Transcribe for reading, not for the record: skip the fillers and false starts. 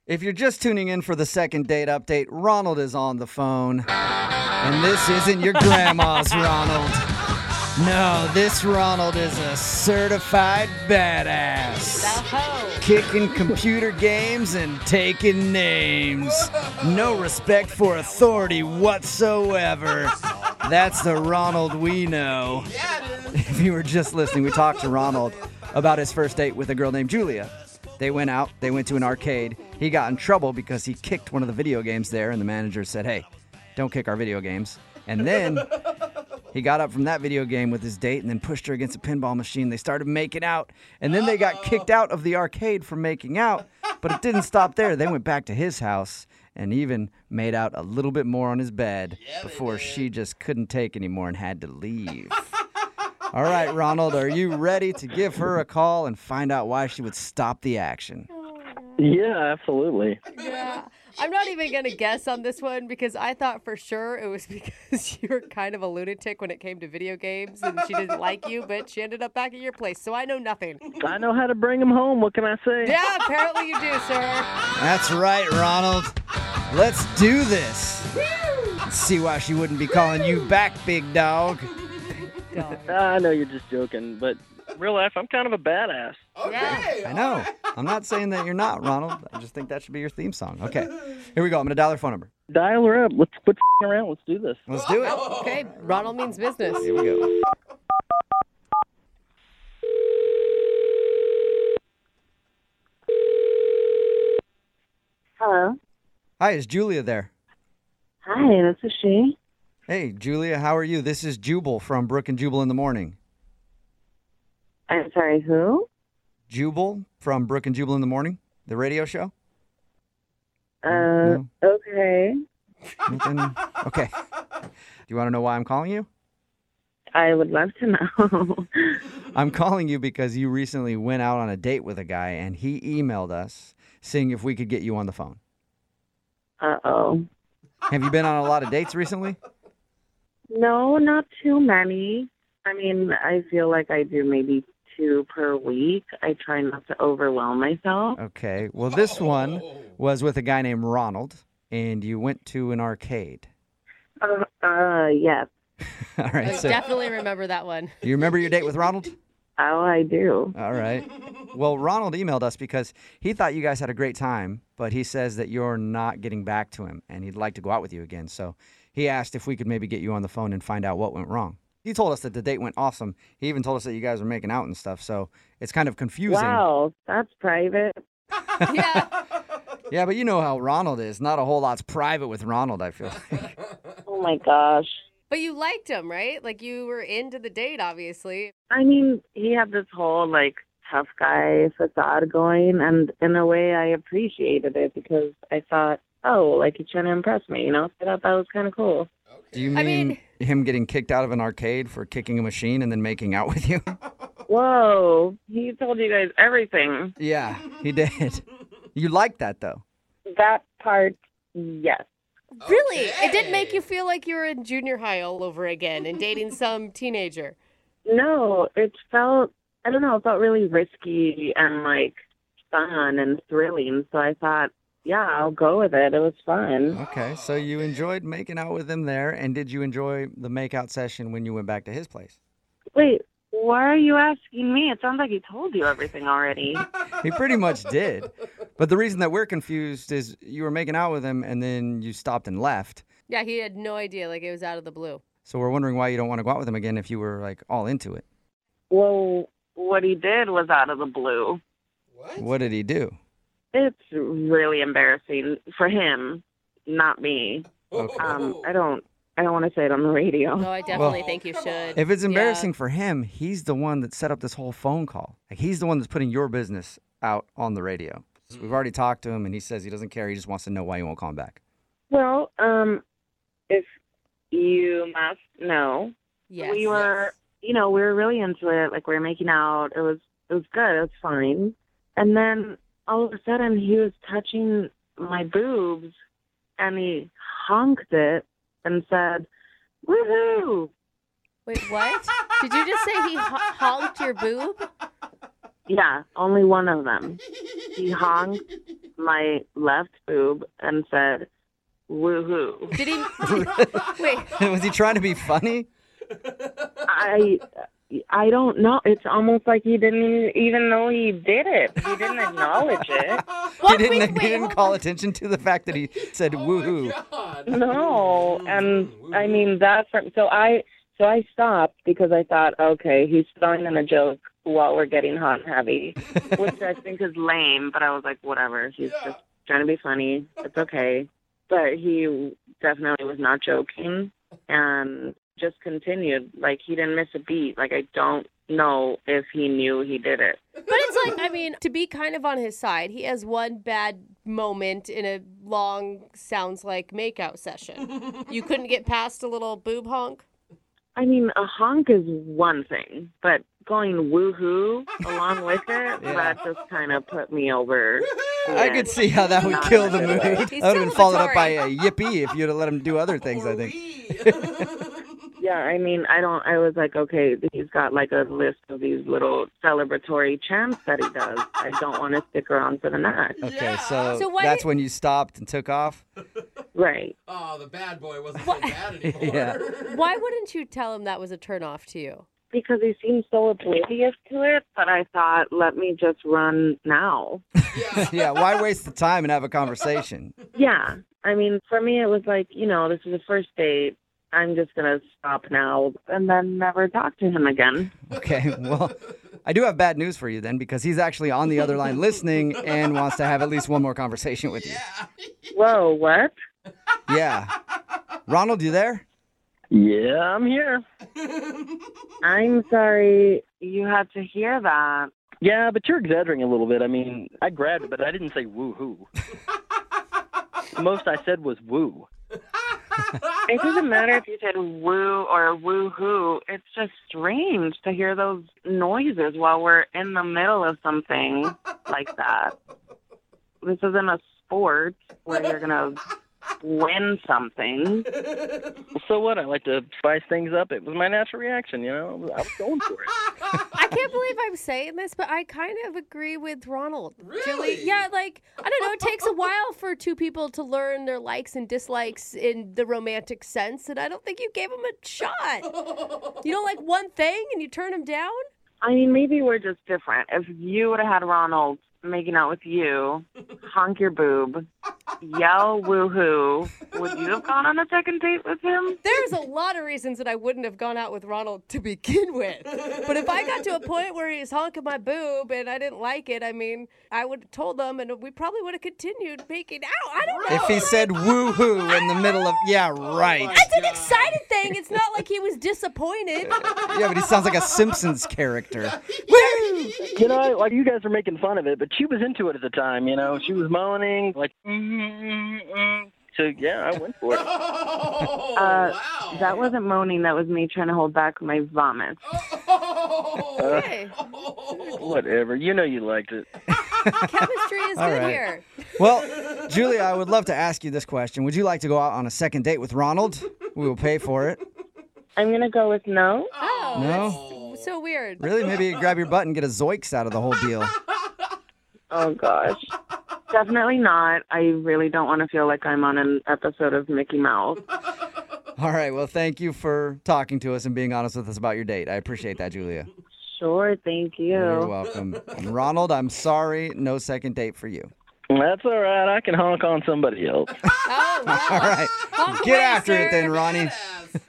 If you're just tuning in for the second date update, Ronald is on the phone. And this isn't your grandma's Ronald. No, this Ronald is a certified badass. The hoe. Kicking computer games and taking names. No respect for authority whatsoever. That's the Ronald we know. If you were just listening, we talked to Ronald about his first date with a girl named Julia. They went out, they went to an arcade. He got in trouble because he kicked one of the video games there, and the manager said, hey, don't kick our video games. And then he got up from that video game with his date and then pushed her against a pinball machine. They started making out, and then they got kicked out of the arcade for making out, but it didn't stop there. They went back to his house and even made out a little bit more on his bed before she just couldn't take anymore and had to leave. All right, Ronald, are you ready to give her a call and find out why she would stop the action? Yeah, absolutely. Yeah. I'm not even going to guess on this one because I thought for sure it was because you were kind of a lunatic when it came to video games and she didn't like you, but she ended up back at your place, so I know nothing. I know how to bring them home. What can I say? Yeah, apparently you do, sir. That's right, Ronald. Let's do this. Let's see why she wouldn't be calling you back, big dog. I know you're just joking, but real life, I'm kind of a badass. Okay. I know. I'm not saying that you're not, Ronald. I just think that should be your theme song. Okay, here we go. I'm going to dial her phone number. Dial her up. Let's quit around. Let's do this. Let's do it. Okay, Ronald means business. Here we go. Hello. Hi, is Julia there? Hi, this is she. Hey, Julia, how are you? This is Jubal from Brook and Jubal in the Morning. I'm sorry, who? Jubal from Brook and Jubal in the Morning, the radio show? Okay. Nothing? Okay. Do you want to know why I'm calling you? I would love to know. I'm calling you because you recently went out on a date with a guy, and he emailed us seeing if we could get you on the phone. Uh-oh. Have you been on a lot of dates recently? No, not too many. I mean, I feel like I do maybe 2 per week. I try not to overwhelm myself. Okay. Well, this one was with a guy named Ronald, and you went to an arcade. Yes. All right. I So, definitely remember that one. you remember your date with Ronald? Oh, I do. All right. Well, Ronald emailed us because he thought you guys had a great time, but he says that you're not getting back to him, and he'd like to go out with you again. So he asked if we could maybe get you on the phone and find out what went wrong. He told us that the date went awesome. He even told us that you guys were making out and stuff, so it's kind of confusing. Wow, that's private. Yeah. Yeah, but you know how Ronald is. Not a whole lot's private with Ronald, I feel like. Oh, my gosh. But you liked him, right? Like you were into the date, obviously. I mean, he had this whole, tough guy facade going, and in a way I appreciated it because I thought, he's trying to impress me, you know? I thought that was kind of cool. Do you mean, I mean- him getting kicked out of an arcade for kicking a machine and then making out with you? Whoa, he told you guys everything. Yeah, he did. You liked that, though. That part, yes. Really? It didn't make you feel like you were in junior high all over again and dating some teenager? No, it felt really risky and fun and thrilling. So I thought, yeah, I'll go with it. It was fun. Okay, so you enjoyed making out with him there, and did you enjoy the makeout session when you went back to his place? Wait, why are you asking me? It sounds like he told you everything already. He pretty much did. But the reason that we're confused is you were making out with him, and then you stopped and left. Yeah, he had no idea. Like it was out of the blue. So we're wondering why you don't want to go out with him again if you were, all into it. Well, what he did was out of the blue. What did he do? It's really embarrassing for him, not me. Okay. I don't want to say it on the radio. No, I definitely think you should. If it's Yeah. embarrassing for him, he's the one that set up this whole phone call. He's the one that's putting your business out on the radio. So we've already talked to him, and he says he doesn't care. He just wants to know why you won't call him back. Well, if you must know, Yes. we were really into it. We were making out. It was good. It was fine. And then all of a sudden, he was touching my boobs, and he honked it and said, "Woohoo!" Wait, what? Did you just say he honked your boob? Yeah, only one of them. He honked my left boob and said, woohoo. Did he? Wait. Was he trying to be funny? I don't know. It's almost like he didn't even know he did it. He didn't acknowledge it. What? He Wait, didn't hold call on. attention to the fact that he said woohoo. No, and I mean that's so I stopped because I thought, okay, he's throwing in a joke while we're getting hot and heavy, which I think is lame. But I was like, whatever. He's just trying to be funny. It's okay. But he definitely was not joking, and just continued. Like, he didn't miss a beat. Like, I don't know if he knew he did it. But it's like, I mean, to be kind of on his side, he has one bad moment in a long, sounds like, makeout session. You couldn't get past a little boob honk? I mean, a honk is one thing, but going woohoo along with it, that just kind of put me over. I could see how that would kill the mood. That would He's have been celebratory. followed up by a yippee if you'd have let him do other things, I think. Yeah, I mean, I was like, okay, he's got like a list of these little celebratory chants that he does. I don't want to stick around for the night. Okay, so So why that's did- when you stopped and took off? Right. Oh, the bad boy wasn't so bad anymore. Yeah. Why wouldn't you tell him that was a turnoff to you? Because he seemed so oblivious to it, but I thought, let me just run now. Yeah, why waste the time and have a conversation? Yeah. I mean, for me, it was like, this is the first date. I'm just going to stop now and then never talk to him again. Okay, well, I do have bad news for you then, because he's actually on the other line listening and wants to have at least one more conversation with you. Whoa, what? Yeah. Ronald, you there? Yeah, I'm here. I'm sorry you had to hear that. Yeah, but you're exaggerating a little bit. I mean, I grabbed it, but I didn't say woo-hoo. The most I said was woo. It doesn't matter if you said woo or woo-hoo. It's just strange to hear those noises while we're in the middle of something like that. This isn't a sport where you're going to win something. So what? I like to spice things up. It was my natural reaction, I was going for it. I can't believe I'm saying this, but I kind of agree with Ronald. Really? Julie, yeah, like, I don't know, it takes a while for two people to learn their likes and dislikes in the romantic sense, and I don't think you gave him a shot. You don't like one thing and you turn him down? I mean, maybe we're just different. If you would have had Ronald making out with you, honk your boob, yell woohoo, would you have gone on a second date with him? There's a lot of reasons that I wouldn't have gone out with Ronald to begin with. But if I got to a point where he's honking my boob and I didn't like it, I mean, I would have told him and we probably would have continued making out. I don't know. If he said woohoo in the middle of, yeah, right. That's an excited thing. It's not like he was disappointed. Yeah, but he sounds like a Simpsons character. Woo! Like you guys are making fun of it, but she was into it at the time, She was moaning, like, So, yeah, I went for it. Oh, wow. That wasn't moaning. That was me trying to hold back my vomit. Okay. Whatever. You liked it. Chemistry is All good right. here. Well, Julia, I would love to ask you this question. Would you like to go out on a second date with Ronald? We will pay for it. I'm going to go with no. Oh, No? that's so weird. Really? Maybe you grab your butt and get a Zoiks out of the whole deal. Oh, gosh. Definitely not. I really don't want to feel like I'm on an episode of Mickey Mouse. All right. Well, thank you for talking to us and being honest with us about your date. I appreciate that, Julia. Sure, thank you. You're welcome. And Ronald, I'm sorry. No second date for you. That's all right. I can honk on somebody else. Oh, wow. All right. Honk Get away, after it sir. then, Ronnie. Badass.